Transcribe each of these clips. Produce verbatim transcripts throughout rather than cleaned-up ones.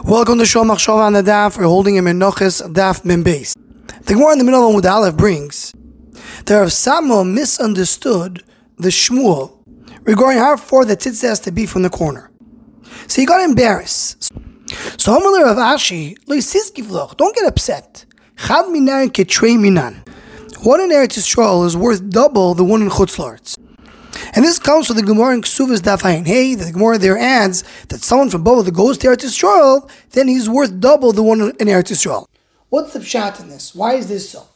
Welcome to Shom Machshava on the Daf. We're holding a Menoches Daf Mem Beis. The Gemara in the middle of Amud Aleph brings that Rav Sama misunderstood the Shmuel regarding how far the tzitzit has to be from the corner. So he got embarrassed. So Amalei Rav Ashi, lo yisizkiv loch, don't get upset. Chad minan ketrei minan. One in Eretz Yisrael is worth double the one in Chutz La'aretz. And this comes from the Gemara in Ksuvas Daf Ayin Hey. The Gemara there adds that someone from Babel that goes to Eretz Yisrael, then he's worth double the one in Eretz Yisrael. What's the pshat in this? Why is this so?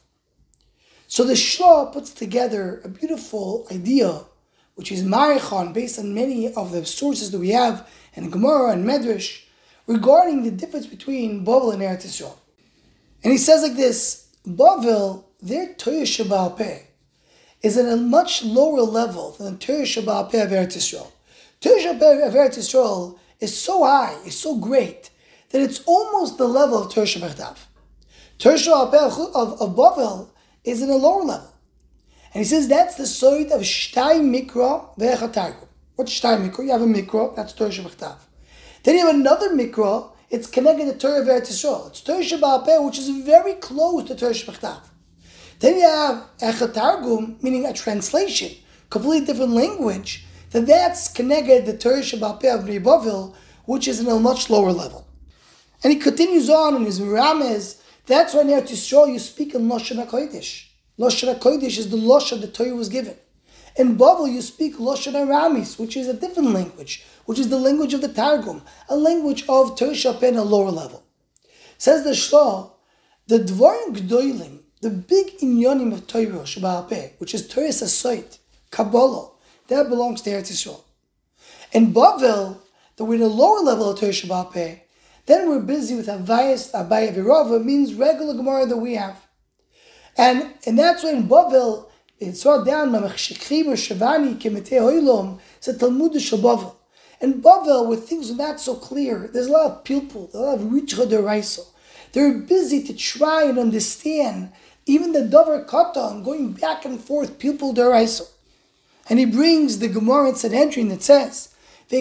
So the Shloh puts together a beautiful idea, which is Marichon, based on many of the sources that we have in Gemara and Medrash, regarding the difference between Babel and Eretz Yisrael. And he says like this: Babel, their Torah Sheba'al Peh, is at a much lower level than the Torah Sheba'al Peh of Eretz Yisrael. Torah Sheba'al Peh of Eretz Yisrael is so high, is so great, that it's almost the level of Torah Sheba'al Torah Sheba'al Peh of, of Bavel is in a lower level. And he says that's the sort of Shtay Mikra ve'Echad Targum. What's Shtay Mikra? You have a Mikra, that's Torah Sheba'al. Then you have another Mikra, it's connected to Torah of Eretz Yisrael. It's Torah Sheba'al Peh, which is very close to Torah Sheba'al. Then you have Echad Targum, meaning a translation, completely different language, that that's connected to Torah Sheba'al Peh of Bnei Bavel, which is in a much lower level. And he continues on in his Ramez, that's why in Eretz Yisrael you speak in Lashon HaKodesh. Lashon HaKodesh is the Lashon the Torah was given. In Bavel you speak Lashon HaRamis, which is a different language, which is the language of the Targum, a language of Torah Sheba'al Peh in a lower level. Says the Shloh, the Dvarim Gdoilim, the big inyonim of Torah Sheba'al Peh, which is Torah Sasot, Kabbalah, that belongs to Eretz Yisrael. In Bavel, that we're in a lower level of Torah Sheba'al Peh, then we're busy with Havayas, Abaya Virava, means regular Gemara that we have. And, and that's why in Bavel, it's brought down, Mamachshechim or Shavani, Kemetei Hoylom, it's a Talmud Shel Bavel. In Bavel, where things are not so clear, there's a lot of pilpul, a lot of Richa D'Oraisa. They're busy to try and understand even the Dover Katan, going back and forth, pilpul D'Oraisa. And he brings the Gemara in Sanhedrin that says, Two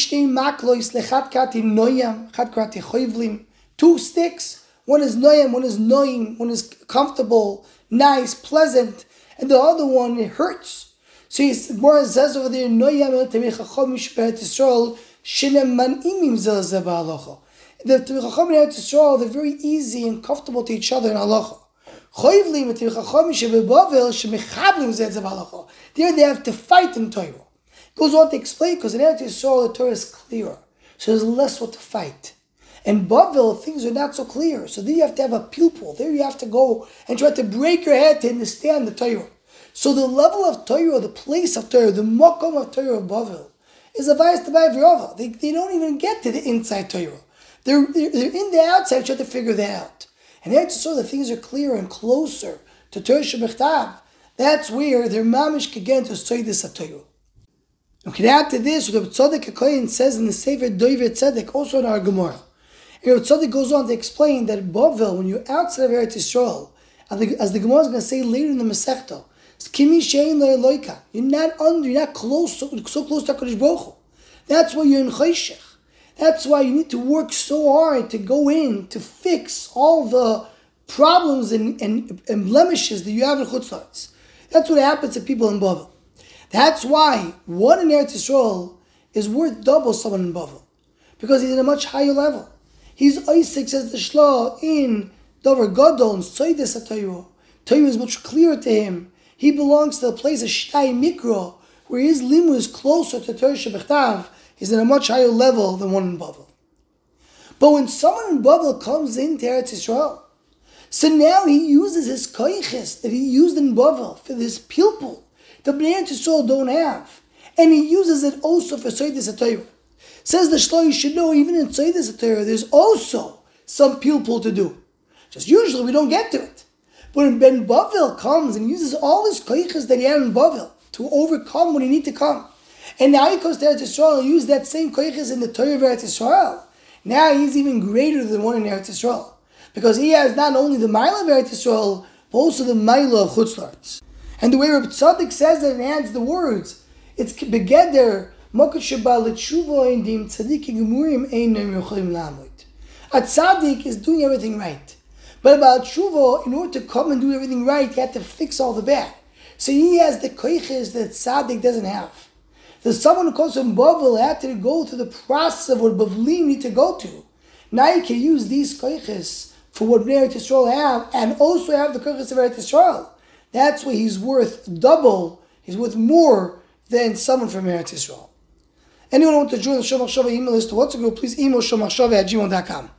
sticks, one is noyam, one is noyim, one is comfortable, nice, pleasant, and the other one, it hurts. So he says over there, noyam Yisrael, shinem man'imim zelazeh ba'alacha. The Chacham in Eretz Yisrael, they're very easy and comfortable to each other in halacha. There they have to fight in Torah. Goes on to explain, because in Eretz Yisrael the Torah is clearer, so there's less what to fight. In Bavel, things are not so clear, so there you have to have a pilpul. There you have to go and try to break your head to understand the Torah. So the level of Torah, the place of Torah, the makom of Torah of Bavel, is a vayas t'bay v'rava. They, they don't even get to the inside Torah. They're, they're, they're in the outside, you have to figure that out. And Eretz Yisrael, the things are clearer and closer to Torah Shebechtav. That's where their mamish can get into Soydis HaTorah. We can add to this what Rav Tzadok HaKohen says in the Sefer Dover Tzedek, also in our Gemara. And Rav Tzadok goes on to explain that in Bavel, when you're outside of Eretz Yisrael, as the, as the Gemara is going to say later in the Masechta, it's Kimi Shein Lo Eloika. You're not under, you're not close, so, so close to HaKadosh Baruch Hu. That's why you're in Chayshech. That's why you need to work so hard to go in to fix all the problems and, and, and blemishes that you have in Chutz La'aretz. That's what happens to people in Bavel. That's why one in Eretz Yisrael is worth double someone in Bavel, because he's in a much higher level. He's Isaac, says the Shloh, in Dover Gadol and Soydis HaTorah. Torah is much clearer to him. He belongs to the place of Shtay Mikra, where his limu is closer to Torah Shebechtav. He's in a much higher level than one in Bavel. But when someone in Bavel comes into Eretz Yisrael, so now he uses his koiches that he used in Bavel for this pilpul the Bnei Yisrael don't have, and he uses it also for Soydis HaTorah. Says the Shloh, you should know, even in Soydis HaTorah, there's also some pilpul to do. Just usually we don't get to it. But when Ben Bavel comes and uses all his koiches that he had in Bavel to overcome when he need to come, and now he comes to Eretz Yisrael and uses that same koiches in the Torah of Eretz Yisrael, now he's even greater than one in Eretz Yisrael, because he has not only the Ma'ila of Eretz Yisrael, but also the Ma'ila of Chutz La'aretz. And the way Rav Tzadok says that and adds the words, it's begeder, mokat sheba l'tshuva indim tzadikim gemurim einam yochalim lamoid. A tzaddik is doing everything right. But about tshuva, in order to come and do everything right, you have to fix all the bad. So he has the koiches that tzaddik doesn't have. There's someone who comes from Bavel had to go through the process of what Bavlim need to go to. Now you can use these koiches for what Eretz Yisrael have, and also have the koiches of Eretz Yisrael. That's why he's worth double, he's worth more than someone from Eretz Yisrael. Anyone who wants to join the Shomachshava email list to WhatsApp group, please email shomachshava at gmail dot com.